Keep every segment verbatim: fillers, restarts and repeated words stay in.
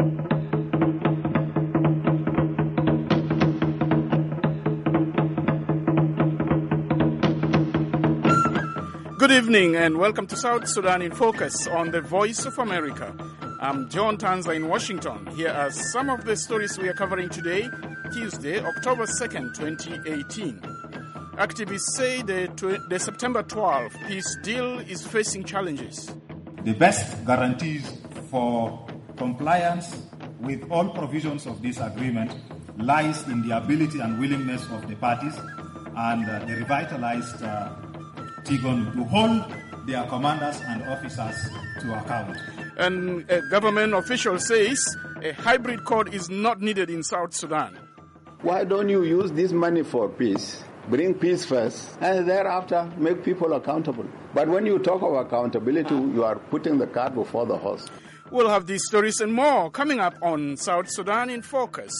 Good evening and welcome to South Sudan in Focus on the Voice of America. I'm John Tanza in Washington. Here are some of the stories we are covering today, Tuesday, October second, twenty eighteen. Activists say the, tw- the September twelfth peace deal is facing challenges. The best guarantees for compliance with all provisions of this agreement lies in the ability and willingness of the parties and uh, the revitalized uh, Tigonu to hold their commanders and officers to account. And a government official says a hybrid court is not needed in South Sudan. Why don't you use this money for peace? Bring peace first, and thereafter make people accountable. But when you talk of accountability, you are putting the cart before the horse. We'll have these stories and more coming up on South Sudan in Focus.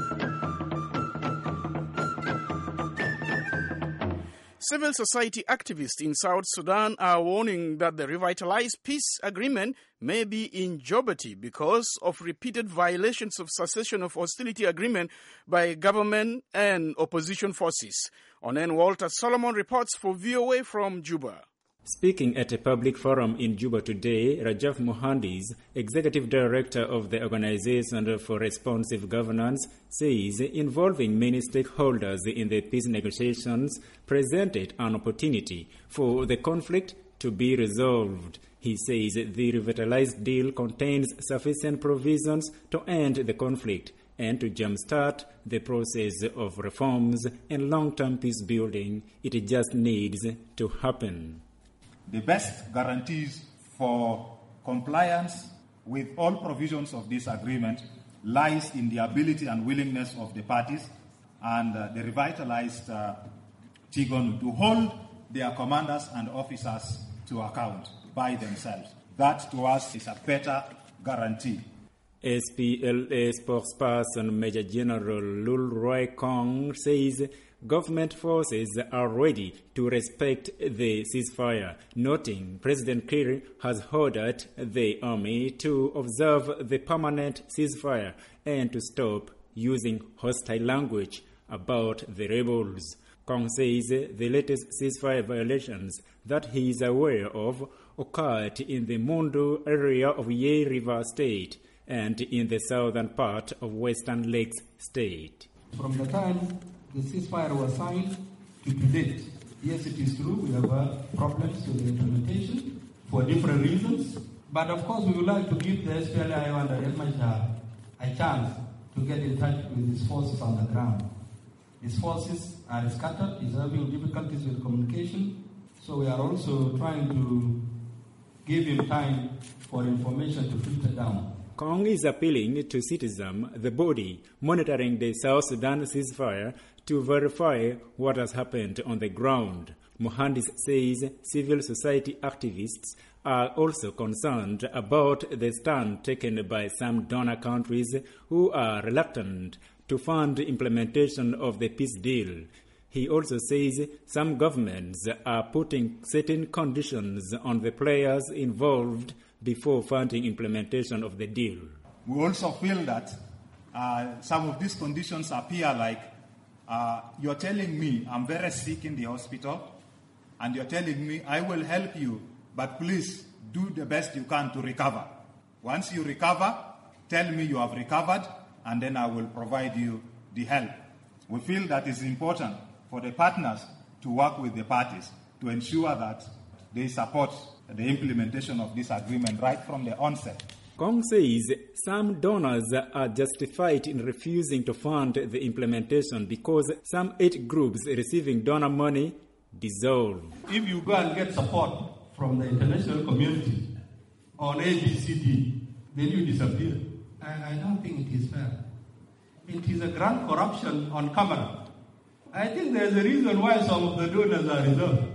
Civil society activists in South Sudan are warning that the revitalized peace agreement may be in jeopardy because of repeated violations of cessation of hostility agreement by government and opposition forces. Onen Walter Solomon reports for V O A from Juba. Speaking at a public forum in Juba today, Rajaf Mohandis, executive director of the Organization for Responsive Governance, says involving many stakeholders in the peace negotiations presented an opportunity for the conflict to be resolved. He says the revitalized deal contains sufficient provisions to end the conflict and to jumpstart the process of reforms and long-term peace building. It just needs to happen. The best guarantees for compliance with all provisions of this agreement lies in the ability and willingness of the parties and uh, the revitalized uh, Tigonu to hold their commanders and officers to account by themselves. That to us is a better guarantee. S P L A spokesperson Major General Lul Roy Kong says government forces are ready to respect the ceasefire, noting President Kiir has ordered the army to observe the permanent ceasefire and to stop using hostile language about the rebels. Kong says the latest ceasefire violations that he is aware of occurred in the Mondo area of Ye River State and in the southern part of Western Lakes State. From the time the ceasefire was signed to date, yes, it is true we have uh, problems with the implementation for different reasons, but of course we would like to give the S P L A I O and the Riek Machar a chance to get in touch with his forces on the ground. His forces are scattered, he's having difficulties with communication, so we are also trying to give him time for information to filter down. Kong is appealing to citizens, the body monitoring the South Sudan ceasefire, to verify what has happened on the ground. Mohandis says civil society activists are also concerned about the stand taken by some donor countries who are reluctant to fund implementation of the peace deal. He also says some governments are putting certain conditions on the players involved before funding implementation of the deal. We also feel that uh, some of these conditions appear like uh, you're telling me I'm very sick in the hospital and you're telling me I will help you, but please do the best you can to recover. Once you recover, tell me you have recovered and then I will provide you the help. We feel that it's important for the partners to work with the parties to ensure that they support the implementation of this agreement right from the onset. Kong says some donors are justified in refusing to fund the implementation because some eight groups receiving donor money dissolve. If you go and get support from the international community on A B C D, then you disappear. I, I don't think it is fair. It is a grand corruption on camera. I think there's a reason why some of the donors are reserved.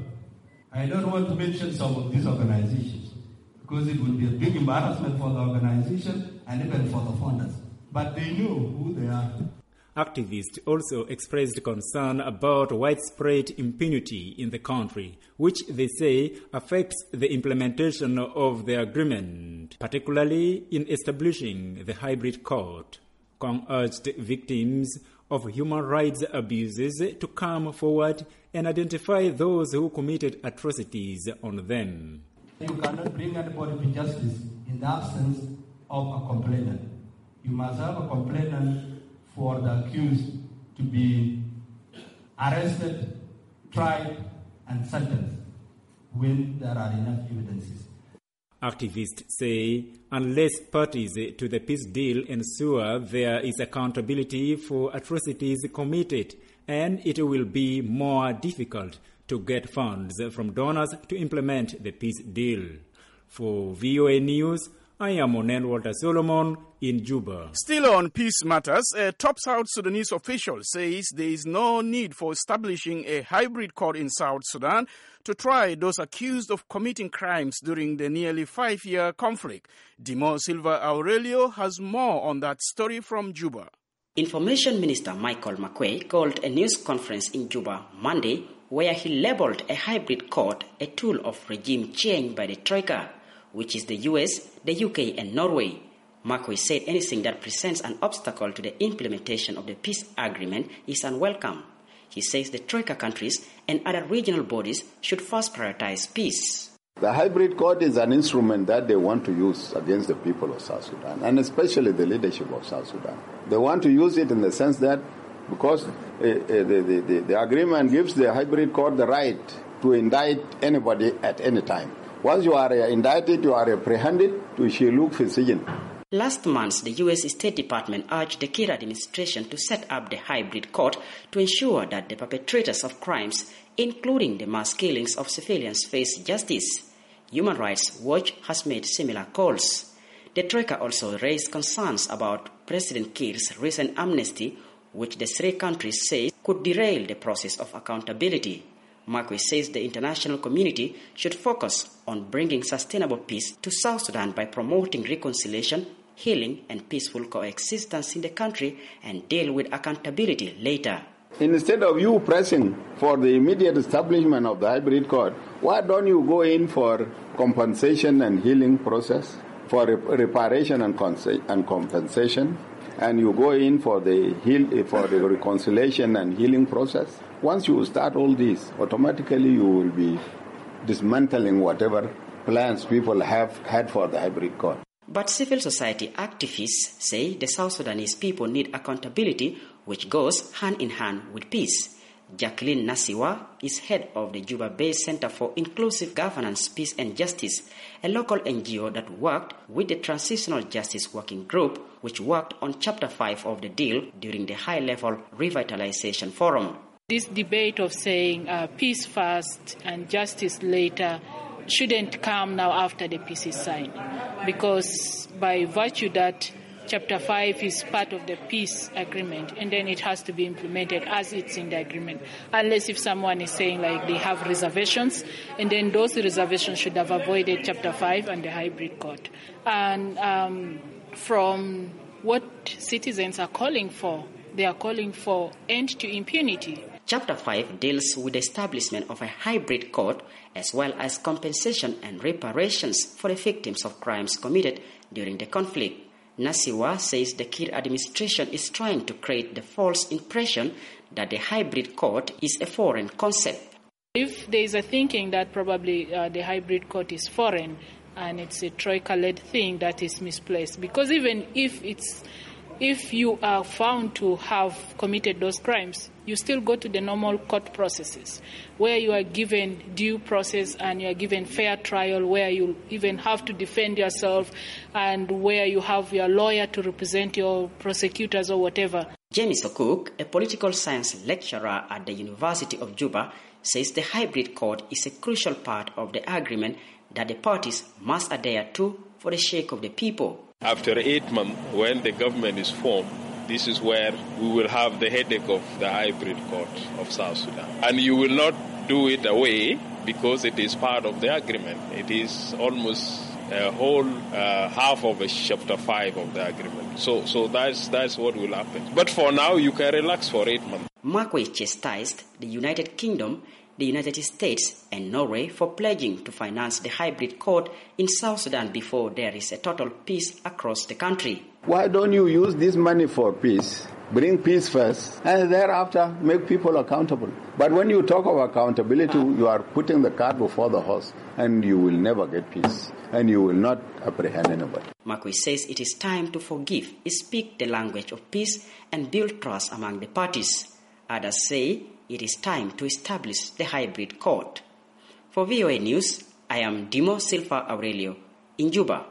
I don't want to mention some of these organizations because it will be a big embarrassment for the organization and even for the funders. But they know who they are. Activists also expressed concern about widespread impunity in the country, which they say affects the implementation of the agreement, particularly in establishing the hybrid court. Kong urged victims of human rights abuses to come forward and identify those who committed atrocities on them. You cannot bring anybody to justice in the absence of a complainant. You must have a complainant for the accused to be arrested, tried, and sentenced when there are enough evidences. Activists say unless parties to the peace deal ensure there is accountability for atrocities committed, and it will be more difficult to get funds from donors to implement the peace deal. For V O A News, I am Onel Walter Solomon in Juba. Still on peace matters, a top South Sudanese official says there is no need for establishing a hybrid court in South Sudan to try those accused of committing crimes during the nearly five-year conflict. Dimo Silva Aurelio has more on that story from Juba. Information Minister Michael McQuay called a news conference in Juba Monday where he labeled a hybrid court a tool of regime change by the Troika, which is the U S, the U K and Norway. McQuay said anything that presents an obstacle to the implementation of the peace agreement is unwelcome. He says the Troika countries and other regional bodies should first prioritize peace. The hybrid court is an instrument that they want to use against the people of South Sudan, and especially the leadership of South Sudan. They want to use it in the sense that because uh, uh, the, the, the agreement gives the hybrid court the right to indict anybody at any time. Once you are indicted, you are apprehended to Shiluk Fisijan. Last month, the U S State Department urged the Kiir administration to set up the hybrid court to ensure that the perpetrators of crimes, including the mass killings of civilians, face justice. Human Rights Watch has made similar calls. The Troika also raised concerns about President Kiir's recent amnesty, which the three countries say could derail the process of accountability. McQuay says the international community should focus on bringing sustainable peace to South Sudan by promoting reconciliation, healing, and peaceful coexistence in the country and deal with accountability later. Instead of you pressing for the immediate establishment of the hybrid court, why don't you go in for compensation and healing process, for reparation and, and compensation, and you go in for the heal, for the reconciliation and healing process? Once you start all this, automatically you will be dismantling whatever plans people have had for the hybrid court. But civil society activists say the South Sudanese people need accountability, which goes hand in hand with peace. Jacqueline Nasiwa is head of the Juba-based Center for Inclusive Governance, Peace and Justice, a local N G O that worked with the Transitional Justice Working Group, which worked on Chapter five of the deal during the high-level revitalization forum. This debate of saying uh, peace first and justice later shouldn't come now after the peace is signed, because by virtue that Chapter five is part of the peace agreement, and then it has to be implemented as it's in the agreement, unless if someone is saying like they have reservations, and then those reservations should have avoided Chapter five and the hybrid court. And um, from what citizens are calling for, they are calling for end to impunity. Chapter five deals with the establishment of a hybrid court as well as compensation and reparations for the victims of crimes committed during the conflict. Nasiwa says the Kiir administration is trying to create the false impression that the hybrid court is a foreign concept. If there is a thinking that probably uh, the hybrid court is foreign and it's a Troika-led thing, that is misplaced. Because even if it's If you are found to have committed those crimes, you still go to the normal court processes where you are given due process and you are given fair trial, where you even have to defend yourself and where you have your lawyer to represent your prosecutors or whatever. James Okuk, a political science lecturer at the University of Juba, says the hybrid court is a crucial part of the agreement that the parties must adhere to for the sake of the people. After eight months, when the government is formed, this is where we will have the headache of the hybrid court of South Sudan. And you will not do it away because it is part of the agreement. It is almost a whole uh, half of a chapter five of the agreement. So, so that's that's what will happen. But for now, you can relax for eight months. Marquis chastised the United Kingdom, the United States, and Norway for pledging to finance the hybrid court in South Sudan before there is a total peace across the country. Why don't you use this money for peace? Bring peace first, and thereafter make people accountable. But when you talk of accountability, you are putting the cart before the horse, and you will never get peace, and you will not apprehend anybody. Marquis says it is time to forgive, speak the language of peace, and build trust among the parties. Others say it is time to establish the hybrid court. For V O A News, I am Dimo Silva Aurelio in Juba.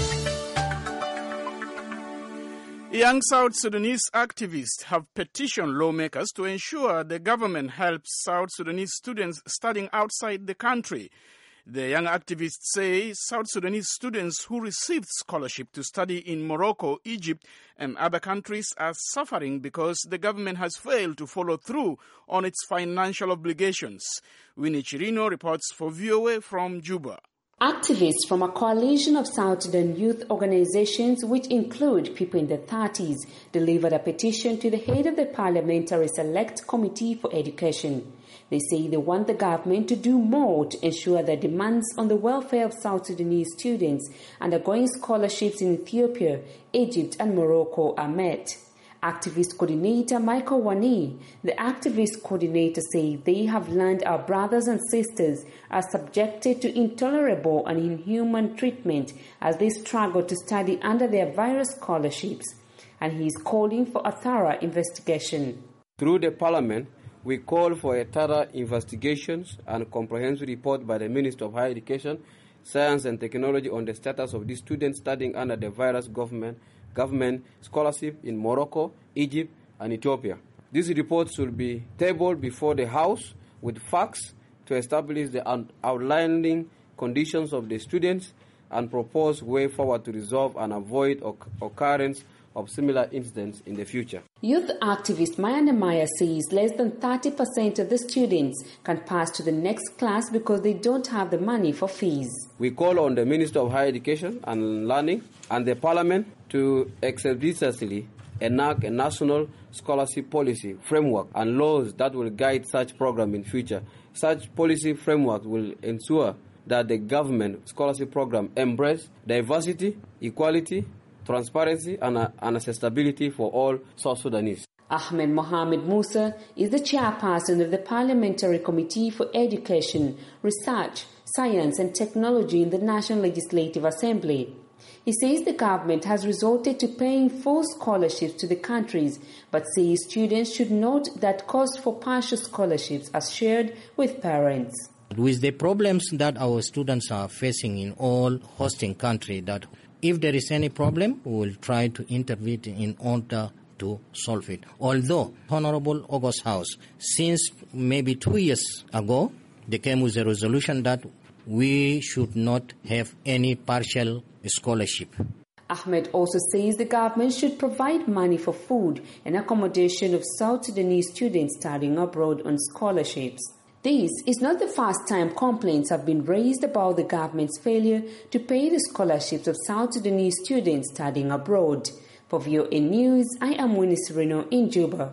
Young South Sudanese activists have petitioned lawmakers to ensure the government helps South Sudanese students studying outside the country. The young activists say South Sudanese students who received scholarship to study in Morocco, Egypt, and other countries are suffering because the government has failed to follow through on its financial obligations. Winnie Chirino reports for V O A from Juba. Activists from a coalition of South Sudan youth organizations, which include people in their thirties, delivered a petition to the head of the Parliamentary Select Committee for Education. They say they want the government to do more to ensure that demands on the welfare of South Sudanese students undergoing scholarships in Ethiopia, Egypt, and Morocco are met. Activist coordinator Michael Wani, the activist coordinator, say they have learned our brothers and sisters are subjected to intolerable and inhuman treatment as they struggle to study under their various scholarships, and he is calling for a thorough investigation. Through the Parliament, we call for a thorough investigation and comprehensive report by the Minister of Higher Education, Science and Technology on the status of these students studying under the various government government scholarship in Morocco, Egypt, and Ethiopia. These reports will be tabled before the House with facts to establish the outlining conditions of the students and propose way forward to resolve and avoid occurrence of similar incidents in the future. Youth activist Maya Nemaya says less than thirty percent of the students can pass to the next class because they don't have the money for fees. We call on the Minister of Higher Education and Learning and the Parliament to expeditiously enact a national scholarship policy framework and laws that will guide such program in future. Such policy framework will ensure that the government scholarship program embrace diversity, equality, transparency, and, uh, and accessibility for all South Sudanese. Ahmed Mohamed Musa is the chairperson of the Parliamentary Committee for Education, Research, Science and Technology in the National Legislative Assembly. He says the government has resorted to paying full scholarships to the countries, but says students should note that costs for partial scholarships are shared with parents. With the problems that our students are facing in all hosting countries, that if there is any problem, we will try to intervene in order to solve it. Although, Honorable August House, since maybe two years ago, they came with a resolution that we should not have any partial scholarship. Ahmed also says the government should provide money for food and accommodation of South Sudanese students studying abroad on scholarships. This is not the first time complaints have been raised about the government's failure to pay the scholarships of South Sudanese students studying abroad. For V O A News, I am Winnie Sereno in Juba.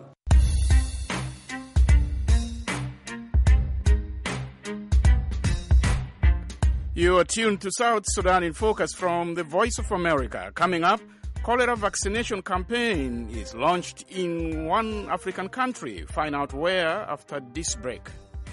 You are tuned to South Sudan in Focus from the Voice of America. Coming up, cholera vaccination campaign is launched in one African country. Find out where after this break.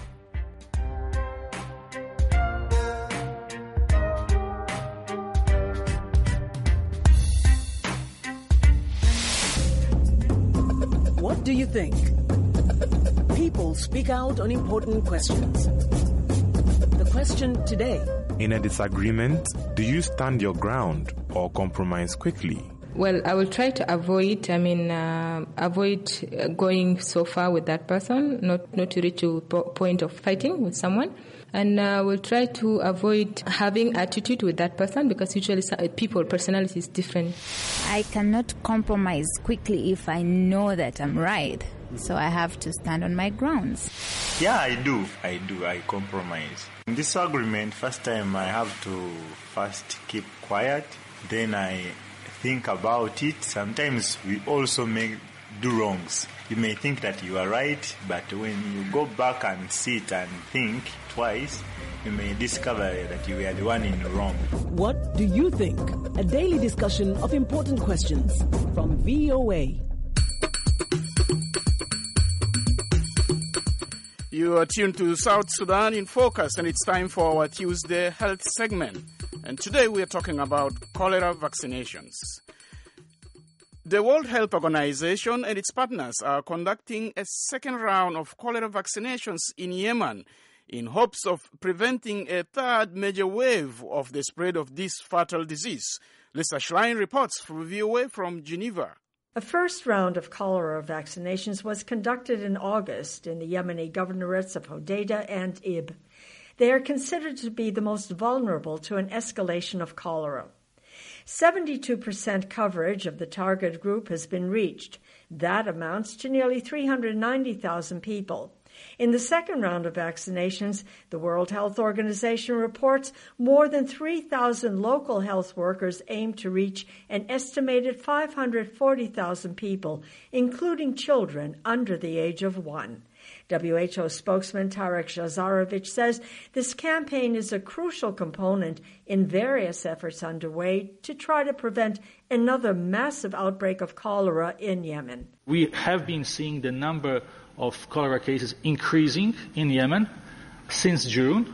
What do you think? People speak out on important questions. The question today: in a disagreement, do you stand your ground or compromise quickly? Well, I will try to avoid, I mean, uh, avoid going so far with that person, not, not to reach a point of fighting with someone. And uh, we'll try to avoid having attitude with that person because usually people, personality is different. I cannot compromise quickly if I know that I'm right. So I have to stand on my grounds. Yeah, I do. I do. I compromise. In this agreement, first time I have to first keep quiet. Then I think about it. Sometimes we also make do wrongs. You may think that you are right, but when you go back and sit and think twice, you may discover that you are the one in wrong. What do you think? A daily discussion of important questions from V O A. You are tuned to South Sudan in Focus, and it's time for our Tuesday health segment. And today we are talking about cholera vaccinations. The World Health Organization and its partners are conducting a second round of cholera vaccinations in Yemen in hopes of preventing a third major wave of the spread of this fatal disease. Lisa Schlein reports for V O A from Geneva. A first round of cholera vaccinations was conducted in August in the Yemeni governorates of Hodeidah and Ib. They are considered to be the most vulnerable to an escalation of cholera. seventy-two percent coverage of the target group has been reached. That amounts to nearly three hundred ninety thousand people. In the second round of vaccinations, the World Health Organization reports more than three thousand local health workers aim to reach an estimated five hundred forty thousand people, including children under the age of one. W H O spokesman Tarek Jazarovich says this campaign is a crucial component in various efforts underway to try to prevent another massive outbreak of cholera in Yemen. We have been seeing the number of cholera cases increasing in Yemen since June,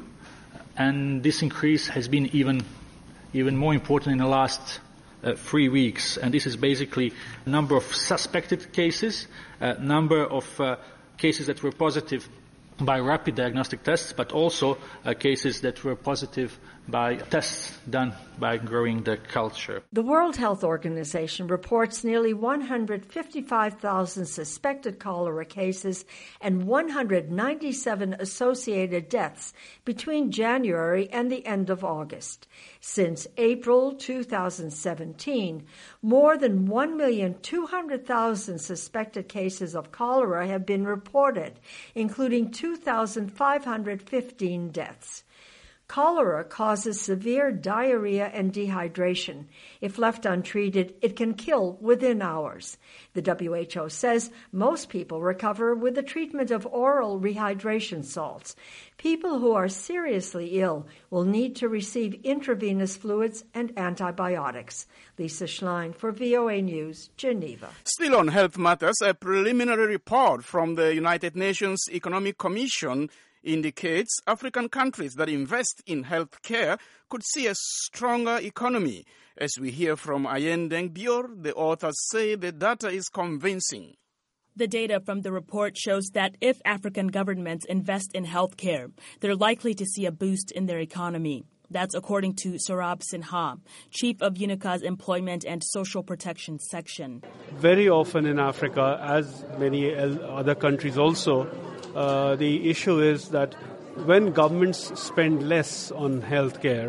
and this increase has been even even more important in the last uh, three weeks. And this is basically number of suspected cases, uh, number of uh, cases that were positive by rapid diagnostic tests, but also uh, cases that were positive by tests done by growing the culture. The World Health Organization reports nearly one hundred fifty-five thousand suspected cholera cases and one hundred ninety-seven associated deaths between January and the end of August. Since April two thousand seventeen, more than one million two hundred thousand suspected cases of cholera have been reported, including two thousand five hundred fifteen deaths. Cholera causes severe diarrhea and dehydration. If left untreated, it can kill within hours. The W H O says most people recover with the treatment of oral rehydration salts. People who are seriously ill will need to receive intravenous fluids and antibiotics. Lisa Schlein for V O A News, Geneva. Still on health matters, a preliminary report from the United Nations Economic Commission indicates African countries that invest in health care could see a stronger economy. As we hear from Ayen Dengbior, the authors say the data is convincing. The data from the report shows that if African governments invest in health care, they're likely to see a boost in their economy. That's according to Saurabh Sinha, chief of UNICA's Employment and Social Protection section. Very often in Africa, as many other countries also, Uh, the issue is that when governments spend less on health care,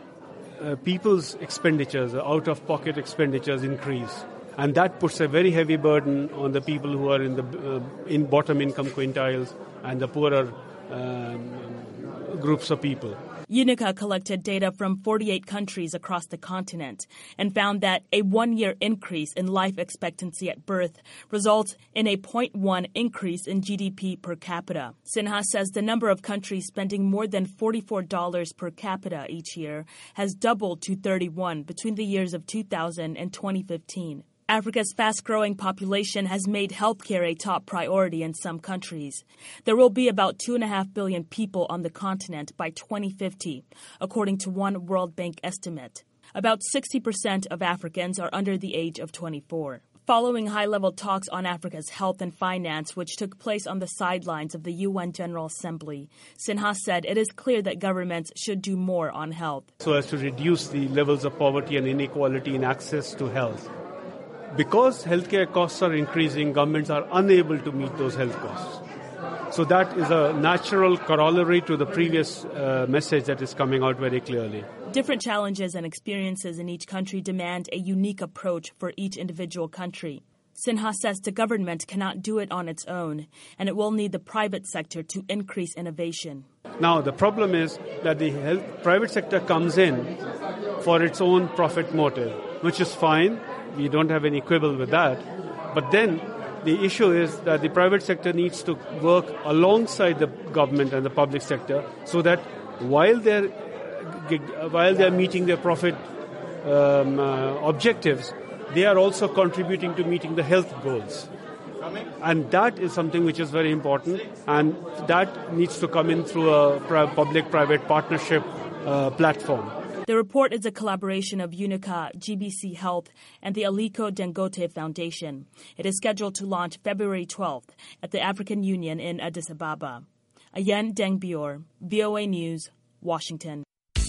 uh, people's expenditures, out-of-pocket expenditures increase. And that puts a very heavy burden on the people who are in the uh, in bottom income quintiles and the poorer um, groups of people. UNICA collected data from forty-eight countries across the continent and found that a one-year increase in life expectancy at birth results in a zero point one increase in G D P per capita. Sinha says the number of countries spending more than forty-four dollars per capita each year has doubled to thirty-one between the years of two thousand and twenty fifteen. Africa's fast-growing population has made healthcare a top priority in some countries. There will be about two and a half billion people on the continent by twenty fifty, according to one World Bank estimate. About sixty percent of Africans are under the age of twenty-four. Following high-level talks on Africa's health and finance, which took place on the sidelines of the U N General Assembly, Sinha said it is clear that governments should do more on health. So as to reduce the levels of poverty and inequality in access to health. Because healthcare costs are increasing, governments are unable to meet those health costs. So that is a natural corollary to the previous uh, message that is coming out very clearly. Different challenges and experiences in each country demand a unique approach for each individual country. Sinha says the government cannot do it on its own, and it will need the private sector to increase innovation. Now, the problem is that the health, private sector comes in for its own profit motive, which is fine. We don't have any quibble with that. But then the issue is that the private sector needs to work alongside the government and the public sector so that while they're, while they're meeting their profit um, uh, objectives, they are also contributing to meeting the health goals. And that is something which is very important, and that needs to come in through a public-private partnership uh, platform. The report is a collaboration of UNICA, G B C Health, and the Aliko Dangote Foundation. It is scheduled to launch February twelfth at the African Union in Addis Ababa. Ayen Dengbior, V O A News, Washington.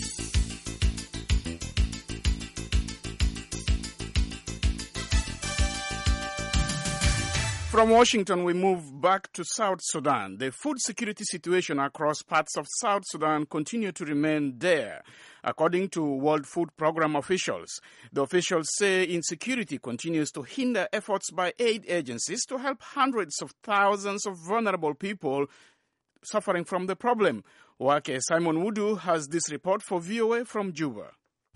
From Washington, we move back to South Sudan. The food security situation across parts of South Sudan continue to remain dire, according to World Food Programme officials. The officials say insecurity continues to hinder efforts by aid agencies to help hundreds of thousands of vulnerable people suffering from the problem. Wake Simon Wudu has this report for V O A from Juba.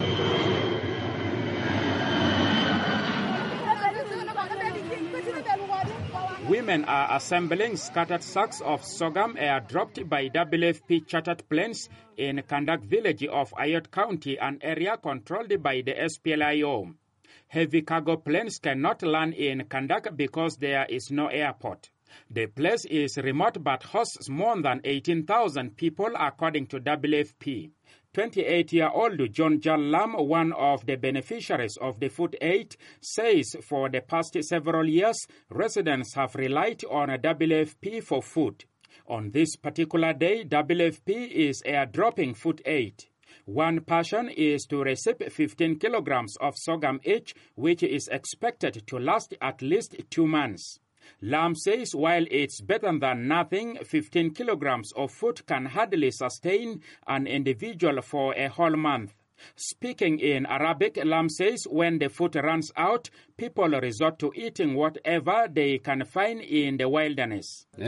Women are assembling scattered sacks of sorghum airdropped by W F P chartered planes in Kandak village of Ayot County, an area controlled by the S P L I O. Heavy cargo planes cannot land in Kandak because there is no airport. The place is remote but hosts more than eighteen thousand people according to W F P. twenty-eight-year-old John Jallam, one of the beneficiaries of the food aid, says for the past several years, residents have relied on W F P for food. On this particular day, W F P is airdropping food aid. One person is to receive fifteen kilograms of sorghum each, which is expected to last at least two months. Lam says while it's better than nothing, fifteen kilograms of food can hardly sustain an individual for a whole month. Speaking in Arabic, Lam says when the food runs out, people resort to eating whatever they can find in the wilderness. We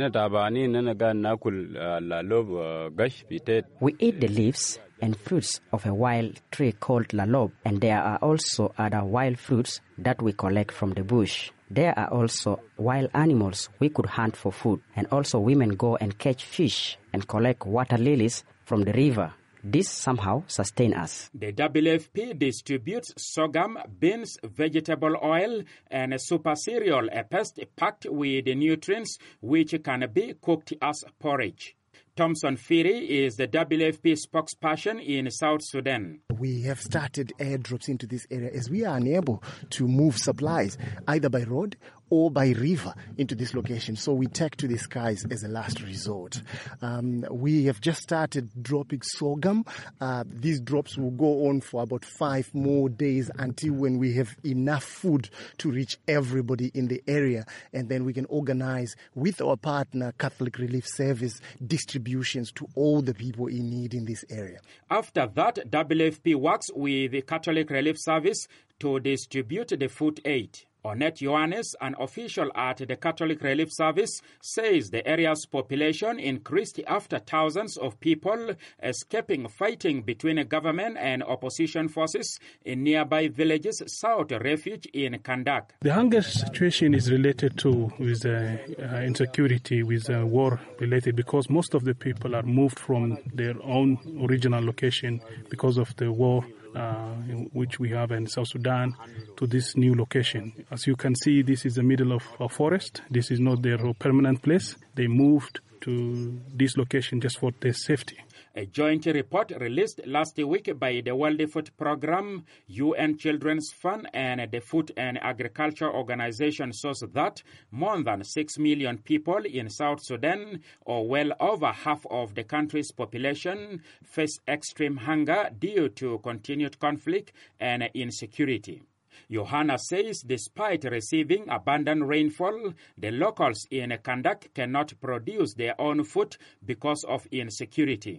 eat the leaves and fruits of a wild tree called lalob, and there are also other wild fruits that we collect from the bush. There are also wild animals we could hunt for food, and also women go and catch fish and collect water lilies from the river. This somehow sustains us. The W F P distributes sorghum, beans, vegetable oil, and super cereal, a paste packed with nutrients which can be cooked as porridge. Thompson Firi is the W F P spokesperson in South Sudan. We have started airdrops into this area as we are unable to move supplies either by road or by river into this location. So we take to the skies as a last resort. Um, we have just started dropping sorghum. Uh, these drops will go on for about five more days until when we have enough food to reach everybody in the area. And then we can organize with our partner, Catholic Relief Service, distributions to all the people in need in this area. After that, W F P works with the Catholic Relief Service to distribute the food aid. Onet Ioannis, an official at the Catholic Relief Service, says the area's population increased after thousands of people escaping fighting between government and opposition forces in nearby villages sought refuge in Kandak. The hunger situation is related to with uh, uh, insecurity, with uh, war related, because most of the people are moved from their own original location because of the war Uh, which we have in South Sudan to this new location. As you can see, this is the middle of a forest. This is not their permanent place. They moved to this location just for their safety. A joint report released last week by the World Food Programme, U N Children's Fund, and the Food and Agriculture Organization shows that more than six million people in South Sudan, or well over half of the country's population, face extreme hunger due to continued conflict and insecurity. Johanna says despite receiving abundant rainfall, the locals in Kandak cannot produce their own food because of insecurity.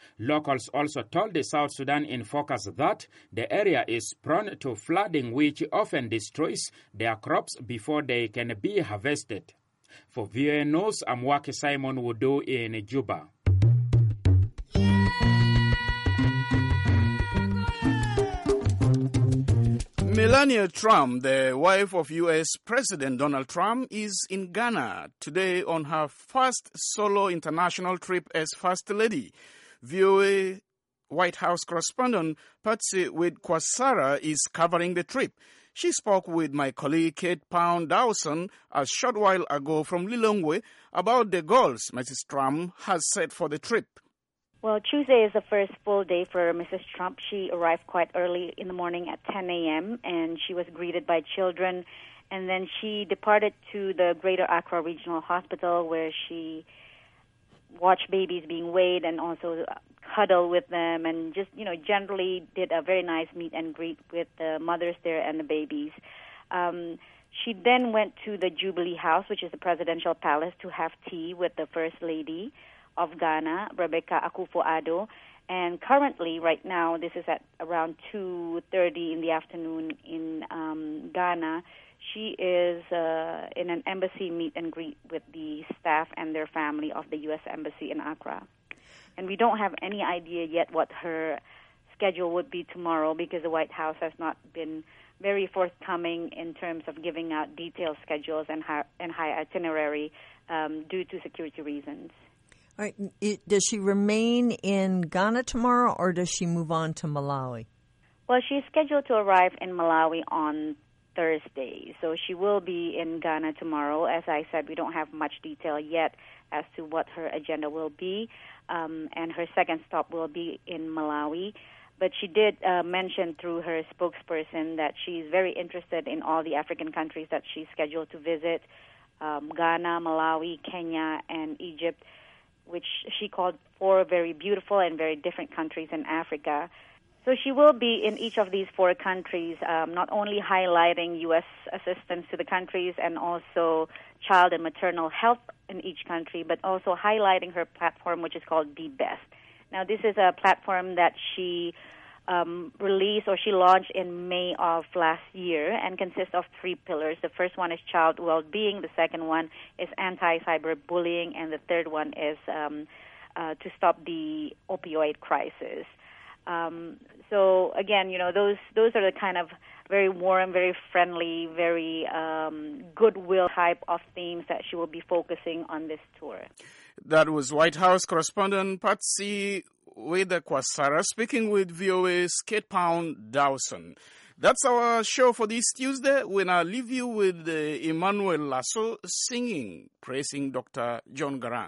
Locals also told the South Sudan in Focus that the area is prone to flooding, which often destroys their crops before they can be harvested. For V O A News, I'm Waki Simon Wudu in Juba. Melania Trump, the wife of U S President Donald Trump, is in Ghana today on her first solo international trip as First Lady. V O A White House correspondent Patsy Wade-Kwasara is covering the trip. She spoke with my colleague Kate Pound Dawson a short while ago from Lilongwe about the goals Missus Trump has set for the trip. Well, Tuesday is the first full day for Missus Trump. She arrived quite early in the morning at ten a.m. and she was greeted by children. And then she departed to the Greater Accra Regional Hospital where she watched babies being weighed and also cuddled with them and just, you know, generally did a very nice meet and greet with the mothers there and the babies. Um, she then went to the Jubilee House, which is the presidential palace, to have tea with the First Lady of Ghana, Rebecca Akufo-Addo. And currently, right now, this is at around two thirty in the afternoon in um, Ghana, she is uh, in an embassy meet and greet with the staff and their family of the U S Embassy in Accra. And we don't have any idea yet what her schedule would be tomorrow because the White House has not been very forthcoming in terms of giving out detailed schedules and high, and high itinerary um, due to security reasons. All right. It, does she remain in Ghana tomorrow or does she move on to Malawi? Well, she's scheduled to arrive in Malawi on Thursday, so she will be in Ghana tomorrow. As I said, we don't have much detail yet as to what her agenda will be, um, and her second stop will be in Malawi. But she did uh, mention through her spokesperson that she's very interested in all the African countries that she's scheduled to visit, um, Ghana, Malawi, Kenya, and Egypt, which she called four very beautiful and very different countries in Africa. So she will be in each of these four countries, um, not only highlighting U S assistance to the countries and also child and maternal health in each country, but also highlighting her platform, which is called Be Best. Now, this is a platform that she um, released or she launched in May of last year and consists of three pillars. The first one is child well-being, the second one is anti-cyberbullying, and the third one is um, uh, to stop the opioid crisis. Um, so again, you know, those those are the kind of very warm, very friendly, very um, goodwill type of themes that she will be focusing on this tour. That was White House correspondent Patsy Wade-Kwasara speaking with V O A's Kate Pound Dawson. That's our show for this Tuesday. We now leave you with uh, Emmanuel Lasso singing, praising Doctor John Garang.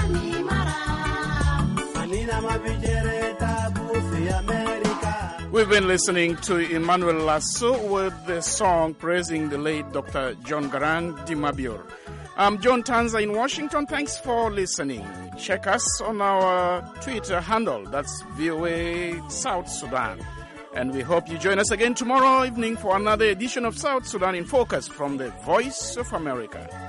We've been listening to Emmanuel Lasso with the song praising the late Doctor John Garang Dimabur. I'm John Tanza in Washington. Thanks for listening. Check us on our Twitter handle. That's V O A South Sudan. And we hope you join us again tomorrow evening for another edition of South Sudan in Focus from the Voice of America.